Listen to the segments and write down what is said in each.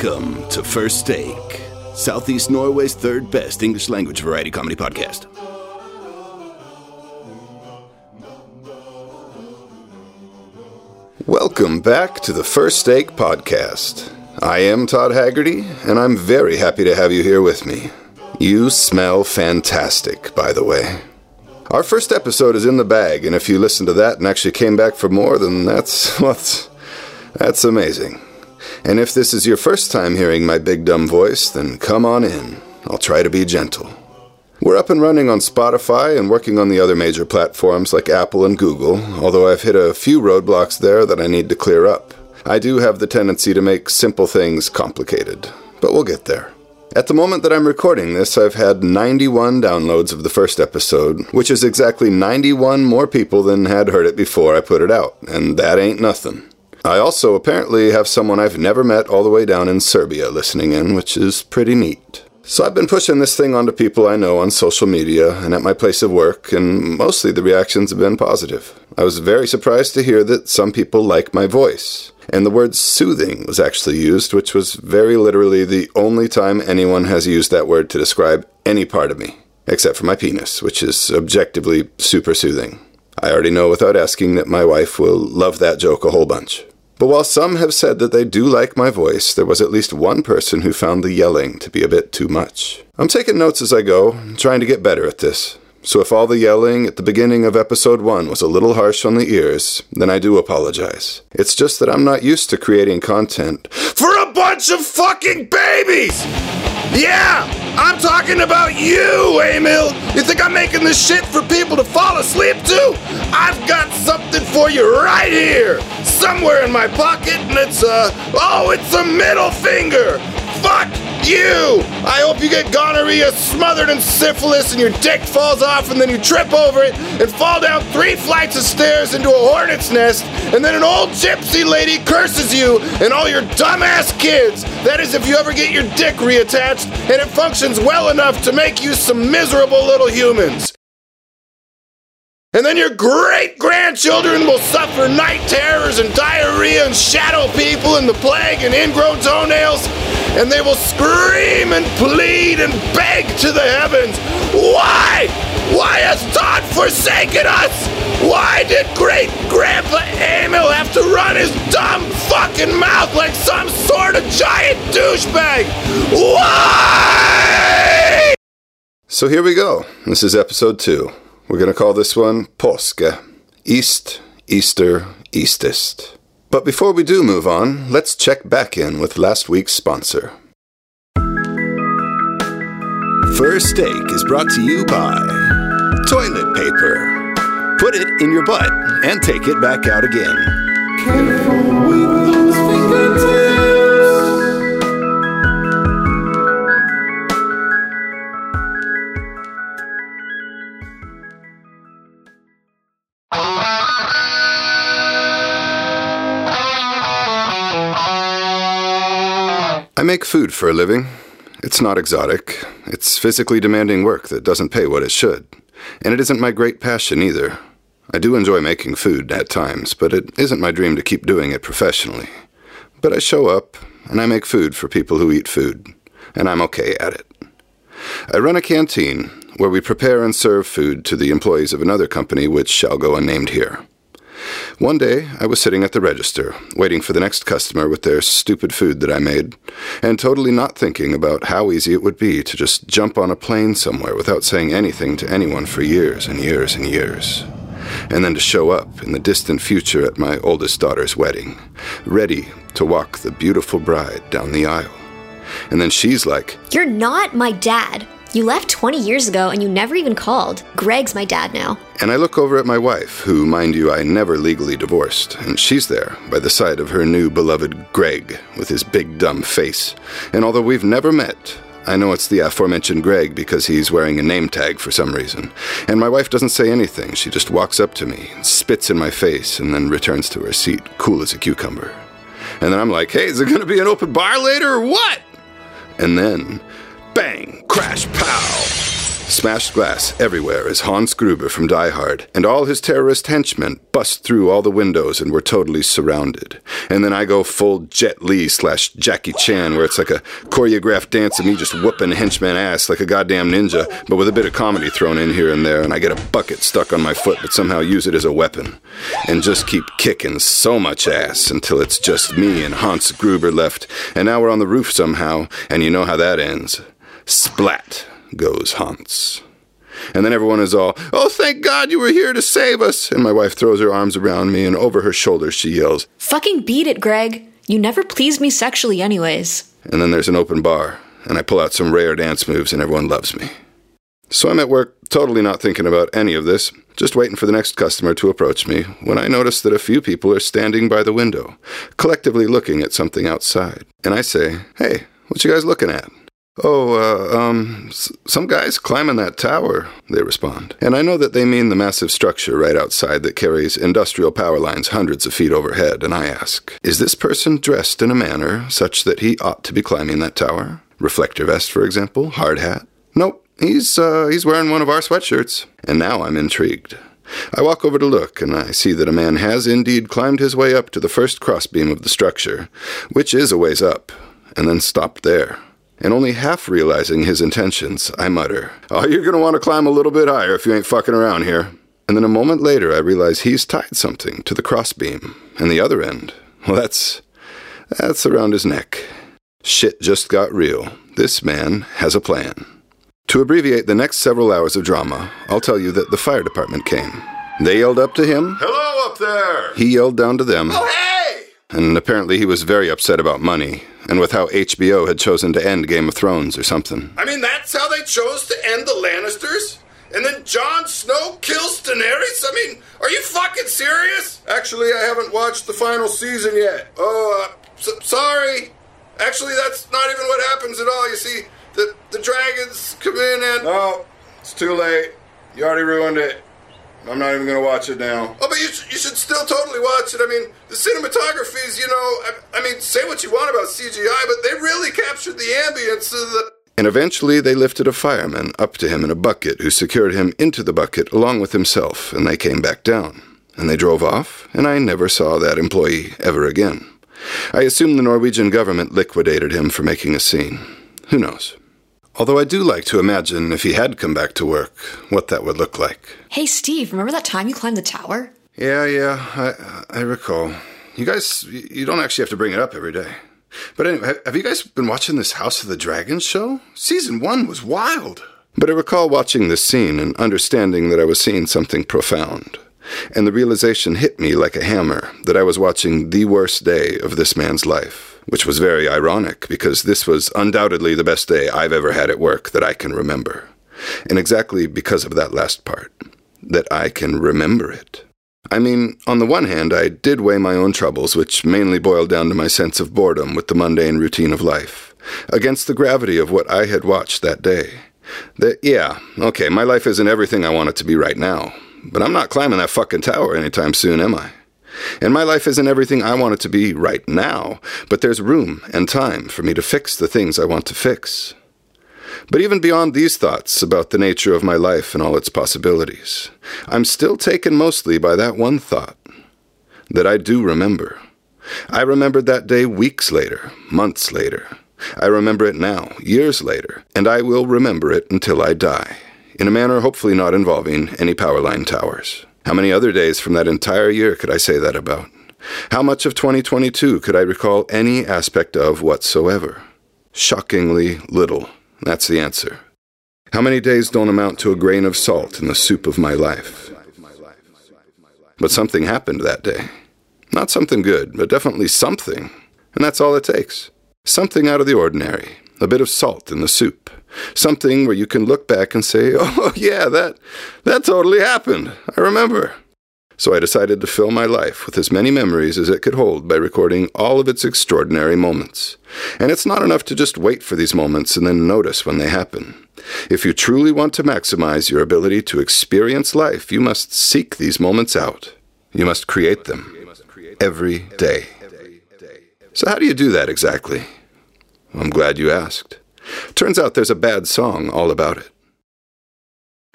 Welcome to First Take, Southeast Norway's third best English language variety comedy podcast. Welcome back to the First Take podcast. I am Todd Haggerty, and I'm very happy to have you here with me. You smell fantastic, by the way. Our first episode is in the bag, and if you listened to that and actually came back for more, then that's amazing. And if this is your first time hearing my big dumb voice, then come on in. I'll try to be gentle. We're up and running on Spotify and working on the other major platforms like Apple and Google, although I've hit a few roadblocks there that I need to clear up. I do have the tendency to make simple things complicated, but we'll get there. At the moment that I'm recording this, I've had 91 downloads of the first episode, which is exactly 91 more people than had heard it before I put it out, and that ain't nothing. I also apparently have someone I've never met all the way down in Serbia listening in, which is pretty neat. So I've been pushing this thing onto people I know on social media and at my place of work, and mostly the reactions have been positive. I was very surprised to hear that some people like my voice. And the word soothing was actually used, which was very literally the only time anyone has used that word to describe any part of me, except for my penis, which is objectively super soothing. I already know without asking that my wife will love that joke a whole bunch. But while some have said that they do like my voice, there was at least one person who found the yelling to be a bit too much. I'm taking notes as I go, trying to get better at this. So if all the yelling at the beginning of episode 1 was a little harsh on the ears, then I do apologize. It's just that I'm not used to creating content for a bunch of fucking babies! Yeah! I'm talking about you, Emil! You think I'm making this shit for people to fall asleep to? I've got something for you right here! Somewhere in my pocket, and it's a middle finger! Fuck you! I hope you get gonorrhea smothered in syphilis and your dick falls off and then you trip over it and fall down 3 flights of stairs into a hornet's nest and then an old gypsy lady curses you and all your dumbass kids. That is if you ever get your dick reattached and it functions well enough to make you some miserable little humans. And then your great-grandchildren will suffer night terrors and diarrhea and shadow people and the plague and ingrown toenails, and they will scream and plead and beg to the heavens. Why? Why has Todd forsaken us? Why did great-grandpa Emil have to run his dumb fucking mouth like some sort of giant douchebag? Why? So here we go. This is episode 2. We're going to call this one Påske. East, Easter, Eastest. But before we do move on, let's check back in with last week's sponsor. First Take is brought to you by toilet paper. Put it in your butt and take it back out again. Careful with those fingertips. I make food for a living. It's not exotic. It's physically demanding work that doesn't pay what it should. And it isn't my great passion either. I do enjoy making food at times, but it isn't my dream to keep doing it professionally. But I show up, and I make food for people who eat food, and I'm okay at it. I run a canteen where we prepare and serve food to the employees of another company which shall go unnamed here. One day, I was sitting at the register, waiting for the next customer with their stupid food that I made, and totally not thinking about how easy it would be to just jump on a plane somewhere without saying anything to anyone for years and years and years. And then to show up in the distant future at my oldest daughter's wedding, ready to walk the beautiful bride down the aisle. And then she's like, "You're not my dad. You left 20 years ago and you never even called. Greg's my dad now." And I look over at my wife, who, mind you, I never legally divorced, and she's there by the side of her new beloved Greg with his big dumb face. And although we've never met, I know it's the aforementioned Greg because he's wearing a name tag for some reason. And my wife doesn't say anything. She just walks up to me, spits in my face, and then returns to her seat, cool as a cucumber. And then I'm like, "Hey, is there going to be an open bar later or what?" And then, bang, crash, pow. Smashed glass everywhere as Hans Gruber from Die Hard and all his terrorist henchmen bust through all the windows and we're totally surrounded. And then I go full Jet Li / Jackie Chan, where it's like a choreographed dance of me just whooping henchman ass like a goddamn ninja, but with a bit of comedy thrown in here and there, and I get a bucket stuck on my foot but somehow use it as a weapon. And just keep kicking so much ass until it's just me and Hans Gruber left, and now we're on the roof somehow, and you know how that ends. Splat goes Hans. And then everyone is all, "Oh, thank God you were here to save us." And my wife throws her arms around me, and over her shoulder she yells, "Fucking beat it, Greg. You never pleased me sexually anyways." And then there's an open bar, and I pull out some rare dance moves, and everyone loves me. So I'm at work, totally not thinking about any of this, just waiting for the next customer to approach me, when I notice that a few people are standing by the window, collectively looking at something outside. And I say, "Hey, what you guys looking at?" Some guys climbing that tower," they respond. And I know that they mean the massive structure right outside that carries industrial power lines hundreds of feet overhead, and I ask, "Is this person dressed in a manner such that he ought to be climbing that tower? Reflector vest, for example, hard hat?" "Nope, he's wearing one of our sweatshirts." And now I'm intrigued. I walk over to look, and I see that a man has indeed climbed his way up to the first crossbeam of the structure, which is a ways up, and then stopped there. And only half realizing his intentions, I mutter, "Oh, you're going to want to climb a little bit higher if you ain't fucking around here." And then a moment later, I realize he's tied something to the crossbeam, and the other end, well, that's around his neck. Shit just got real. This man has a plan. To abbreviate the next several hours of drama, I'll tell you that the fire department came. They yelled up to him. "Hello up there!" He yelled down to them. "Oh, hey!" And apparently he was very upset about money, and with how HBO had chosen to end Game of Thrones or something. I mean, that's how they chose to end the Lannisters? And then Jon Snow kills Daenerys? I mean, are you fucking serious? Actually, I haven't watched the final season yet. Sorry. Actually, that's not even what happens at all. You see, the dragons come in and... No, it's too late. You already ruined it. I'm not even going to watch it now. Oh, but you should still totally watch it. I mean, the cinematography is, I mean, say what you want about CGI, but they really captured the ambience of the... And eventually they lifted a fireman up to him in a bucket who secured him into the bucket along with himself, and they came back down. And they drove off, and I never saw that employee ever again. I assume the Norwegian government liquidated him for making a scene. Who knows? Although I do like to imagine if he had come back to work, what that would look like. Hey, Steve, remember that time you climbed the tower? Yeah, I recall. You guys, you don't actually have to bring it up every day. But anyway, have you guys been watching this House of the Dragons show? Season 1 was wild. But I recall watching this scene and understanding that I was seeing something profound. And the realization hit me like a hammer that I was watching the worst day of this man's life, which was very ironic because this was undoubtedly the best day I've ever had at work that I can remember. And exactly because of that last part, that I can remember it. I mean, on the one hand, I did weigh my own troubles, which mainly boiled down to my sense of boredom with the mundane routine of life, against the gravity of what I had watched that day. My life isn't everything I want it to be right now, but I'm not climbing that fucking tower anytime soon, am I? And my life isn't everything I want it to be right now, but there's room and time for me to fix the things I want to fix. But even beyond these thoughts about the nature of my life and all its possibilities, I'm still taken mostly by that one thought, that I do remember. I remembered that day weeks later, months later. I remember it now, years later, and I will remember it until I die, in a manner hopefully not involving any power line towers. How many other days from that entire year could I say that about? How much of 2022 could I recall any aspect of whatsoever? Shockingly little. That's the answer. How many days don't amount to a grain of salt in the soup of my life? But something happened that day. Not something good, but definitely something. And that's all it takes. Something out of the ordinary. A bit of salt in the soup. Something where you can look back and say, "Oh yeah, that totally happened. I remember." So I decided to fill my life with as many memories as it could hold by recording all of its extraordinary moments. And it's not enough to just wait for these moments and then notice when they happen. If you truly want to maximize your ability to experience life, you must seek these moments out. You must create them every day. So how do you do that exactly? I'm glad you asked. Turns out there's a bad song all about it.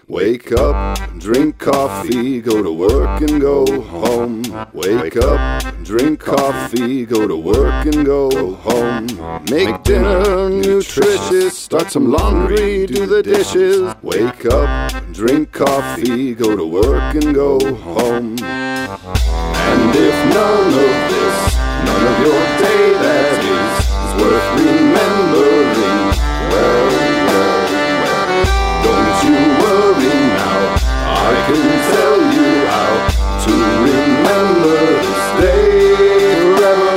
Wake up, drink coffee, go to work and go home. Wake up, drink coffee, go to work and go home. Make dinner nutritious, start some laundry, do the dishes. Wake up, drink coffee, go to work and go home. And if none of this, none of your day that is worth remembering, well, don't you worry now, I can tell you how to remember this day forever.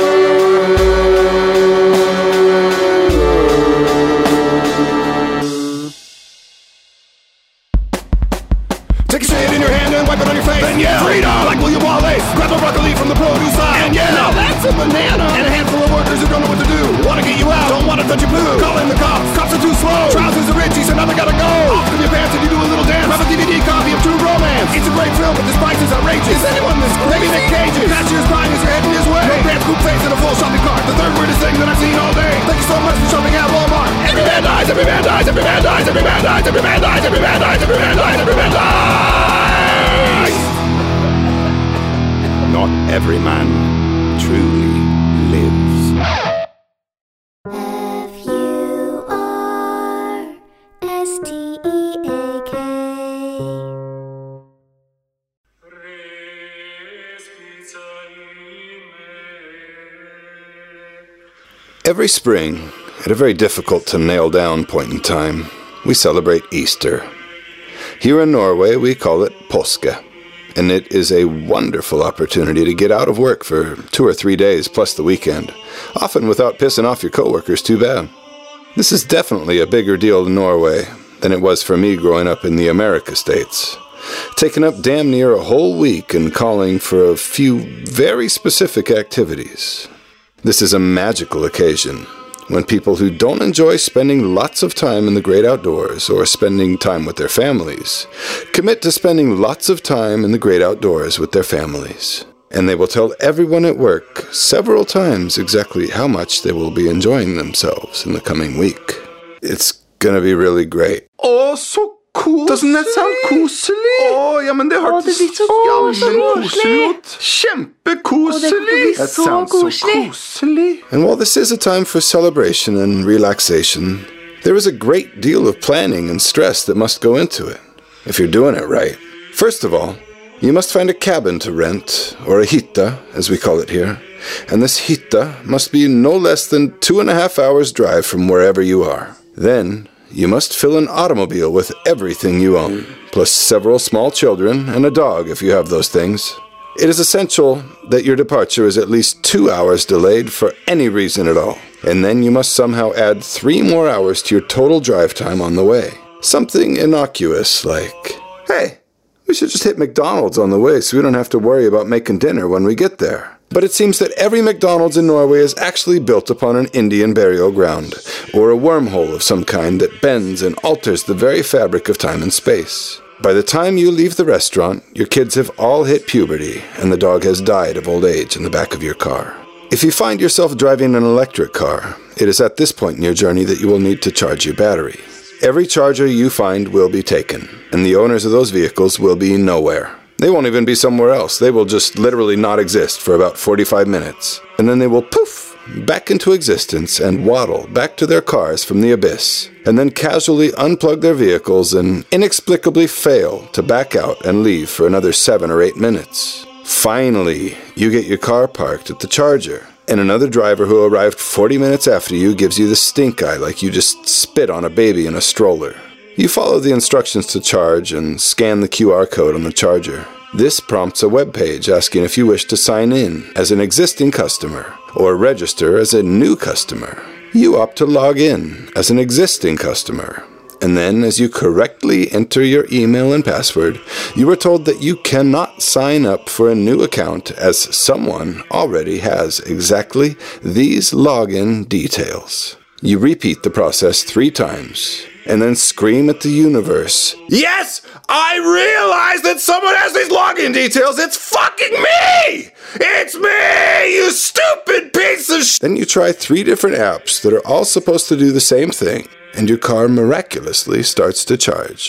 Take a shade in your hand and wipe it on your face. Then yell, freedom, like William Wallace. Grab a broccoli from the produce aisle. And yell, now that's a banana. And a handful of workers who don't know what to do. Wanna get you out, don't wanna touch your poo. Call in the cops, cops are too slow. Trousers are itchy, so now they gotta go. Off with your pants and you do a little dance. Grab a DVD copy of True Romance. It's a great film, but this price is outrageous. Is anyone this great? Maybe Nick Cage is. Cashier's crying as you're heading his way. No pants, coupe face, and a full shopping cart. The third weirdest thing that I've seen all day. Thank you so much for shopping at Walmart. Every man dies, every man dies, every man dies, every man dies, every man dies, every man dies, every man dies, every man dies. Not every man truly lives. F-U-R-S-T-E-A-K. Every spring, at a very difficult to nail down point in time, we celebrate Easter. Here in Norway, we call it påske, and it is a wonderful opportunity to get out of work for 2 or 3 days plus the weekend, often without pissing off your coworkers too bad. This is definitely a bigger deal in Norway than it was for me growing up in the America states, taking up damn near a whole week and calling for a few very specific activities. This is a magical occasion when people who don't enjoy spending lots of time in the great outdoors or spending time with their families commit to spending lots of time in the great outdoors with their families. And they will tell everyone at work several times exactly how much they will be enjoying themselves in the coming week. It's gonna be really great. Oh, so cool! Doesn't that sound koselig? Ja, men det hørtes koselig ut. Kjempekoselig! That sounds so koselig. And while this is a time for celebration and relaxation, there is a great deal of planning and stress that must go into it, if you're doing it right. First of all, you must find a cabin to rent, or a hytta, as we call it here, and this hytta must be no less than 2.5 hours drive from wherever you are. Then, you must fill an automobile with everything you own, plus several small children and a dog if you have those things. It is essential that your departure is at least 2 hours delayed for any reason at all, and then you must somehow add 3 more hours to your total drive time on the way. Something innocuous like, hey, we should just hit McDonald's on the way so we don't have to worry about making dinner when we get there. But it seems that every McDonald's in Norway is actually built upon an Indian burial ground, or a wormhole of some kind that bends and alters the very fabric of time and space. By the time you leave the restaurant, your kids have all hit puberty, and the dog has died of old age in the back of your car. If you find yourself driving an electric car, it is at this point in your journey that you will need to charge your battery. Every charger you find will be taken, and the owners of those vehicles will be nowhere. They won't even be somewhere else. They will just literally not exist for about 45 minutes. And then they will poof back into existence and waddle back to their cars from the abyss. And then casually unplug their vehicles and inexplicably fail to back out and leave for another 7 or 8 minutes. Finally, you get your car parked at the charger. And another driver who arrived 40 minutes after you gives you the stink eye like you just spit on a baby in a stroller. You follow the instructions to charge and scan the QR code on the charger. This prompts a web page asking if you wish to sign in as an existing customer or register as a new customer. You opt to log in as an existing customer. And then, as you correctly enter your email and password, you are told that you cannot sign up for a new account as someone already has exactly these login details. You repeat the process 3 times, and then scream at the universe, "Yes! I realize that someone has these login details! It's fucking me! It's me, you stupid piece of sh-" Then you try 3 different apps that are all supposed to do the same thing, and your car miraculously starts to charge.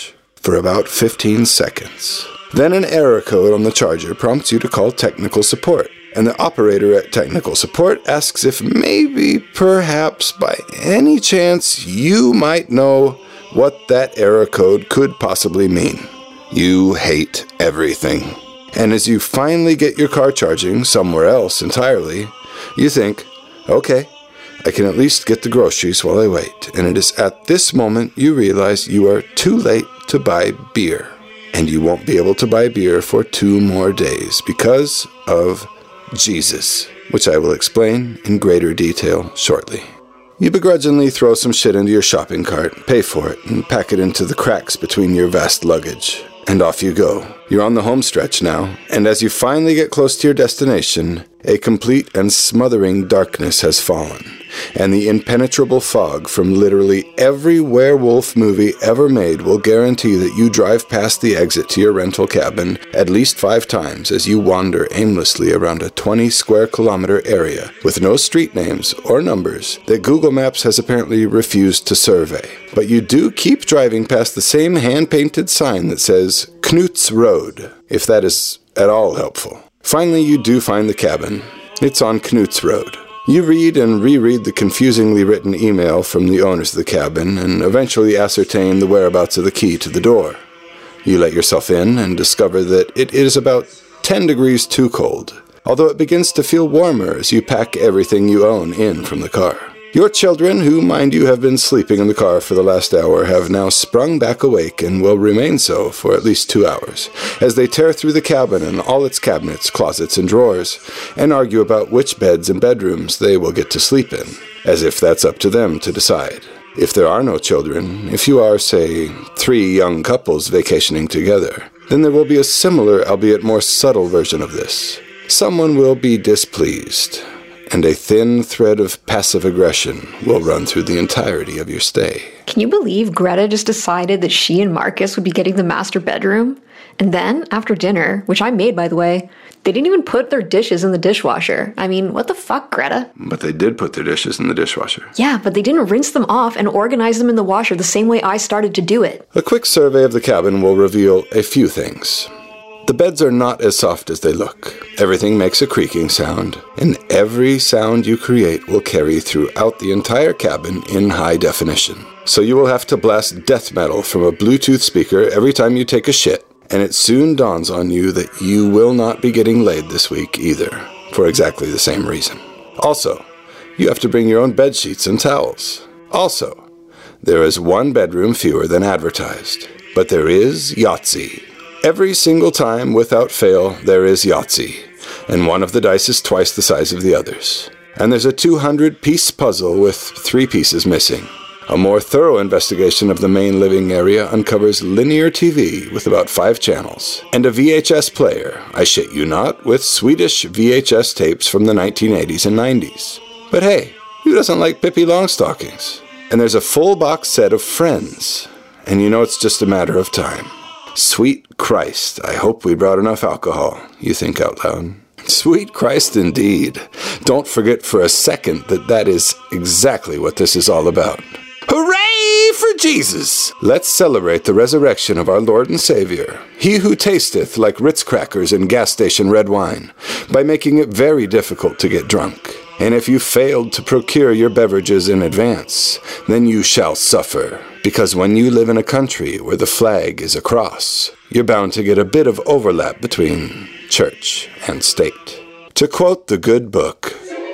for about 15 seconds. Then an error code on the charger prompts you to call technical support, and the operator at technical support asks if maybe, perhaps, by any chance, you might know what that error code could possibly mean. You hate everything. And as you finally get your car charging somewhere else entirely, you think, okay, I can at least get the groceries while I wait. And it is at this moment you realize you are too late to buy beer. And you won't be able to buy beer for 2 more days because of Jesus, which I will explain in greater detail shortly. You begrudgingly throw some shit into your shopping cart, pay for it, and pack it into the cracks between your vast luggage. And off you go. You're on the home stretch now, and as you finally get close to your destination, a complete and smothering darkness has fallen, and the impenetrable fog from literally every werewolf movie ever made will guarantee that you drive past the exit to your rental cabin at least 5 times as you wander aimlessly around a 20 square kilometer area with no street names or numbers that Google Maps has apparently refused to survey. But you do keep driving past the same hand-painted sign that says Knut's Road, if that is at all helpful. Finally, you do find the cabin. It's on Knut's Road. You read and reread the confusingly written email from the owners of the cabin and eventually ascertain the whereabouts of the key to the door. You let yourself in and discover that it is about 10 degrees too cold, although it begins to feel warmer as you pack everything you own in from the car. Your children, who, mind you, have been sleeping in the car for the last hour, have now sprung back awake and will remain so for at least 2 hours, as they tear through the cabin and all its cabinets, closets, and drawers, and argue about which beds and bedrooms they will get to sleep in, as if that's up to them to decide. If there are no children, if you are, say, 3 young couples vacationing together, then there will be a similar, albeit more subtle version of this. Someone will be displeased, and a thin thread of passive aggression will run through the entirety of your stay. Can you believe Greta just decided that she and Marcus would be getting the master bedroom? And then, after dinner, which I made, by the way, they didn't even put their dishes in the dishwasher. I mean, what the fuck, Greta? But they did put their dishes in the dishwasher. Yeah, but they didn't rinse them off and organize them in the washer the same way I started to do it. A quick survey of the cabin will reveal a few things. The beds are not as soft as they look. Everything makes a creaking sound, and every sound you create will carry throughout the entire cabin in high definition. So you will have to blast death metal from a Bluetooth speaker every time you take a shit, and it soon dawns on you that you will not be getting laid this week either, for exactly the same reason. Also, you have to bring your own bed sheets and towels. Also, there is 1 bedroom fewer than advertised, but there is Yahtzee. Every single time, without fail, there is Yahtzee, and one of the dice is twice the size of the others. And there's a 200-piece puzzle with 3 pieces missing. A more thorough investigation of the main living area uncovers linear TV with about 5 channels, and a VHS player, I shit you not, with Swedish VHS tapes from the 1980s and 90s. But hey, who doesn't like Pippi Longstockings? And there's a full box set of Friends, and you know it's just a matter of time. Sweet Christ, I hope we brought enough alcohol, you think out loud. Sweet Christ indeed. Don't forget for a second that that is exactly what this is all about. Hooray for Jesus! Let's celebrate the resurrection of our Lord and Savior, he who tasteth like Ritz crackers and gas station red wine, by making it very difficult to get drunk. And if you failed to procure your beverages in advance, then you shall suffer. Because when you live in a country where the flag is a cross, you're bound to get a bit of overlap between church and state. To quote the good book,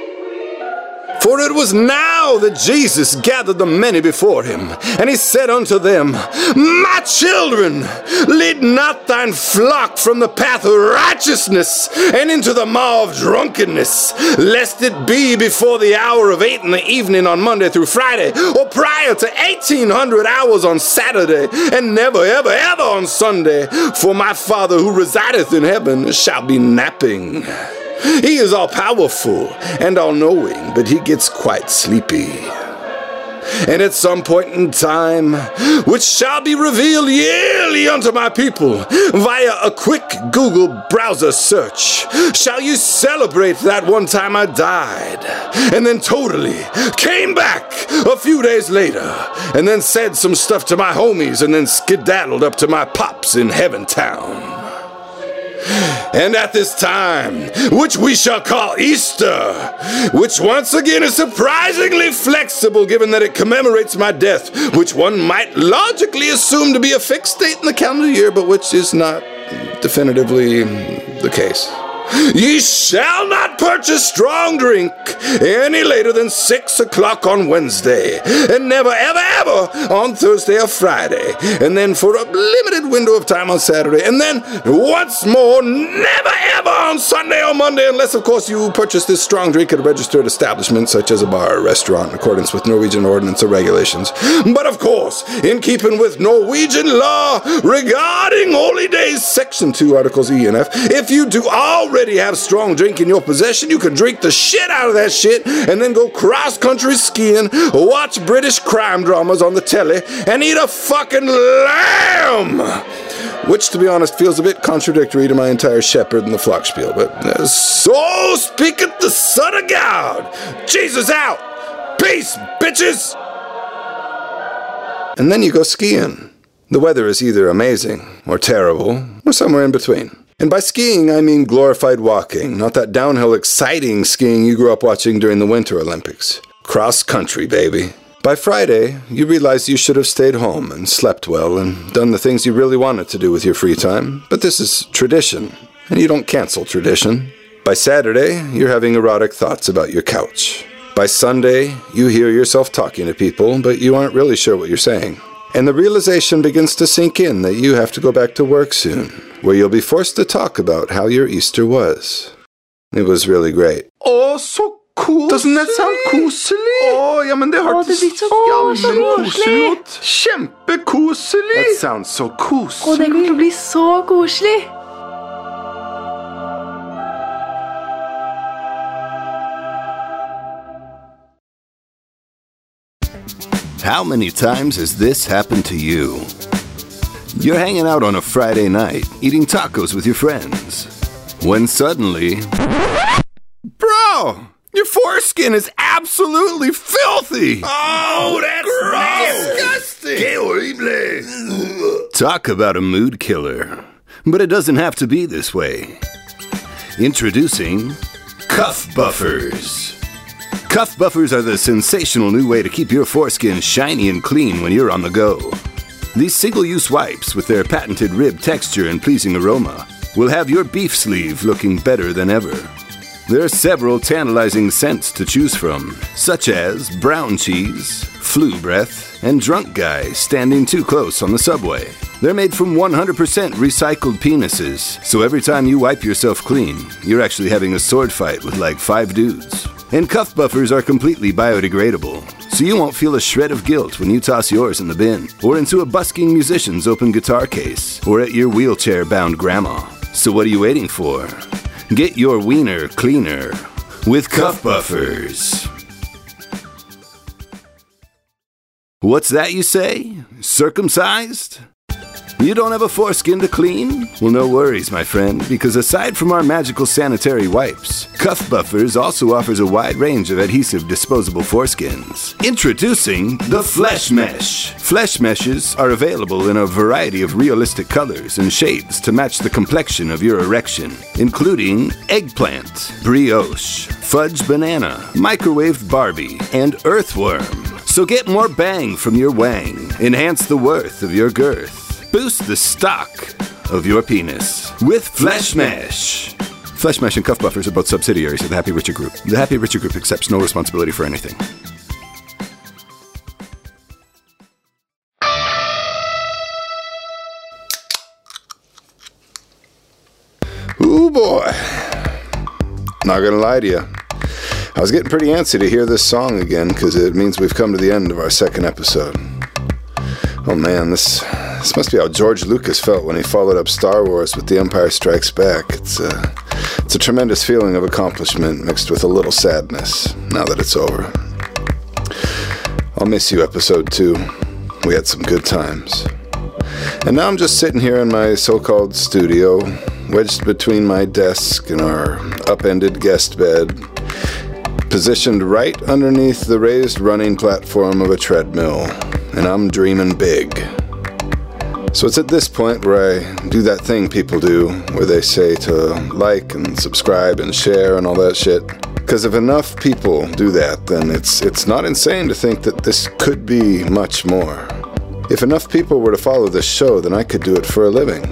"For it was now that Jesus gathered the many before him, and he said unto them, My children, lead not thine flock from the path of righteousness and into the maw of drunkenness, lest it be before the hour of 8 in the evening on Monday through Friday, or prior to 1800 hours on Saturday, and never, ever, ever on Sunday, for my Father who resideth in heaven shall be napping. He is all-powerful and all-knowing, but he gets quite sleepy. and at some point in time, which shall be revealed yearly unto my people via a quick Google browser search, shall you celebrate that one time I died, and then totally came back a few days later, and then said some stuff to my homies, and then skedaddled up to my pops in Heaven Town. And at this time, which we shall call Easter, which once again is surprisingly flexible given that it commemorates my death, which one might logically assume to be a fixed date in the calendar year, but which is not definitively the case. Ye shall not purchase strong drink any later than 6 o'clock on Wednesday, and never, ever, ever on Thursday or Friday, and then for a limited window of time on Saturday, and then once more, never, ever on Sunday or Monday, unless, of course, you purchase this strong drink at a registered establishment, such as a bar or restaurant, in accordance with Norwegian ordinance or regulations. But, of course, in keeping with Norwegian law regarding holy days, Section 2, Articles E and F, if you do already have strong drink in your possession, you can drink the shit out of that shit and then go cross-country skiing, watch British crime dramas on the telly, and eat a fucking lamb! Which, to be honest, feels a bit contradictory to my entire shepherd and the flock spiel, but so speaketh the Son of God! Jesus out! Peace, bitches! And then you go skiing. The weather is either amazing, or terrible, or somewhere in between. And by skiing, I mean glorified walking, not that downhill exciting skiing you grew up watching during the Winter Olympics. Cross country, baby. By Friday, you realize you should have stayed home and slept well and done the things you really wanted to do with your free time, but this is tradition, and you don't cancel tradition. By Saturday, you're having erotic thoughts about your couch. By Sunday, you hear yourself talking to people, but you aren't really sure what you're saying. And the realization begins to sink in that you have to go back to work soon, where you'll be forced to talk about how your Easter was. It was really great. Åh, så koselig! Doesn't that sound koselig? Åh, ja, men det hørtes det blir så koselig ut. Kjempekoselig! That sounds so koselig. Og det kommer til å bli så koselig. How many times has this happened to you? You're hanging out on a Friday night, eating tacos with your friends, when suddenly... Bro! Your foreskin is absolutely filthy! Oh, that's disgusting! ¡Qué horrible! Talk about a mood killer. But it doesn't have to be this way. Introducing Cuff Buffers. Cuff Buffers are the sensational new way to keep your foreskin shiny and clean when you're on the go. These single-use wipes, with their patented rib texture and pleasing aroma, will have your beef sleeve looking better than ever. There are several tantalizing scents to choose from, such as brown cheese, flu breath, and drunk guy standing too close on the subway. They're made from 100% recycled penises, so every time you wipe yourself clean, you're actually having a sword fight with like 5 dudes. And Cuff Buffers are completely biodegradable, so you won't feel a shred of guilt when you toss yours in the bin, or into a busking musician's open guitar case, or at your wheelchair-bound grandma. So what are you waiting for? Get your wiener cleaner with Cuff Buffers. What's that you say? Circumcised? You don't have a foreskin to clean? Well, no worries, my friend, because aside from our magical sanitary wipes, Cuff Buffers also offers a wide range of adhesive disposable foreskins. Introducing the Flesh Mesh. Flesh Meshes are available in a variety of realistic colors and shades to match the complexion of your erection, including eggplant, brioche, fudge banana, microwaved Barbie, and earthworm. So get more bang from your wang, enhance the worth of your girth, boost the stock of your penis with Flesh Mesh. Flesh Mesh and Cuff Buffers are both subsidiaries of the Happy Richer Group. The Happy Richer Group accepts no responsibility for anything. Ooh boy. Not gonna lie to you. I was getting pretty antsy to hear this song again because it means we've come to the end of our second episode. Oh man, this must be how George Lucas felt when he followed up Star Wars with The Empire Strikes Back. It's a tremendous feeling of accomplishment mixed with a little sadness now that it's over. I'll miss you, episode 2. We had some good times. And now I'm just sitting here in my so-called studio, wedged between my desk and our upended guest bed, positioned right underneath the raised running platform of a treadmill, and I'm dreaming big. So it's at this point where I do that thing people do, where they say to like and subscribe and share and all that shit. Because if enough people do that, then it's not insane to think that this could be much more. If enough people were to follow this show, then I could do it for a living.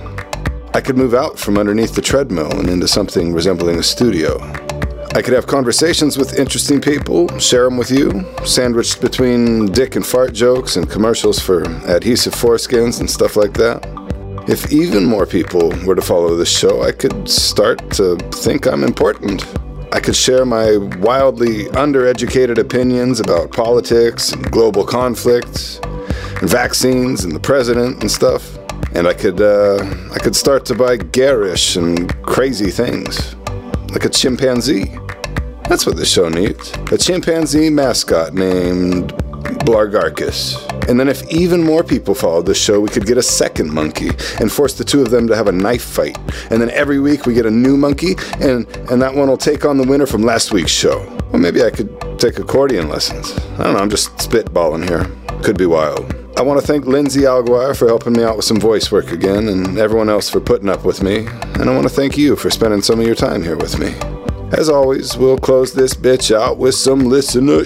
I could move out from underneath the treadmill and into something resembling a studio. I could have conversations with interesting people, share them with you, sandwiched between dick and fart jokes and commercials for adhesive foreskins and stuff like that. If even more people were to follow this show, I could start to think I'm important. I could share my wildly undereducated opinions about politics and global conflict, and vaccines and the president and stuff. And I could start to buy garish and crazy things. Like a chimpanzee. That's what this show needs. A chimpanzee mascot named Blargarcus. And then if even more people followed this show, we could get a second monkey and force the two of them to have a knife fight. And then every week we get a new monkey, and that one will take on the winner from last week's show. Or maybe I could take accordion lessons. I don't know, I'm just spitballing here. Could be wild. I want to thank Lindsay Alguire for helping me out with some voice work again, and everyone else for putting up with me. And I want to thank you for spending some of your time here with me. As always, we'll close this bitch out with some listener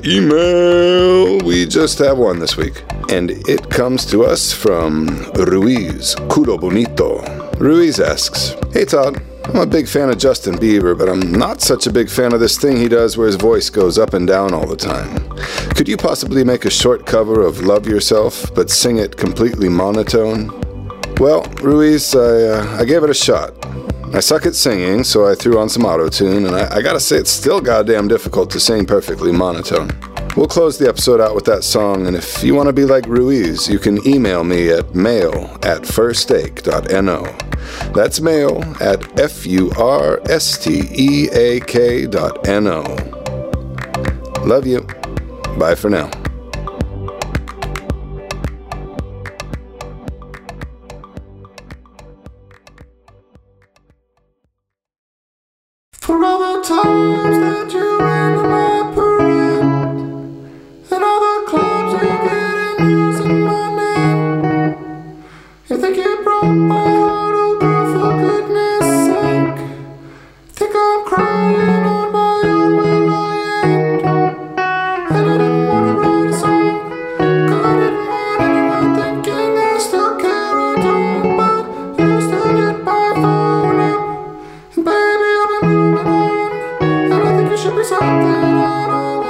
email. We just have one this week. And it comes to us from Ruiz Culo Bonito. Ruiz asks, "Hey Todd, I'm a big fan of Justin Bieber, but I'm not such a big fan of this thing he does where his voice goes up and down all the time. Could you possibly make a short cover of Love Yourself, but sing it completely monotone?" Well, Ruiz, I gave it a shot. I suck at singing, so I threw on some auto-tune, and I gotta say it's still goddamn difficult to sing perfectly monotone. We'll close the episode out with that song, and if you want to be like Ruiz, you can email me at mail@firstake.no. That's mail@FURSTEAK.no. Love you. Bye for now. For all the times that you ran in my parade, and all the clubs you get in using my name. You think you broke my heart, oh girl, for goodness sake. Think I'm crying on my own, well I ain't. And I didn't want to write a song, 'cause I didn't want anyone thinking I still care or don't. But you still hit my phone up, and baby I've been moving on, and I think you should be something I don't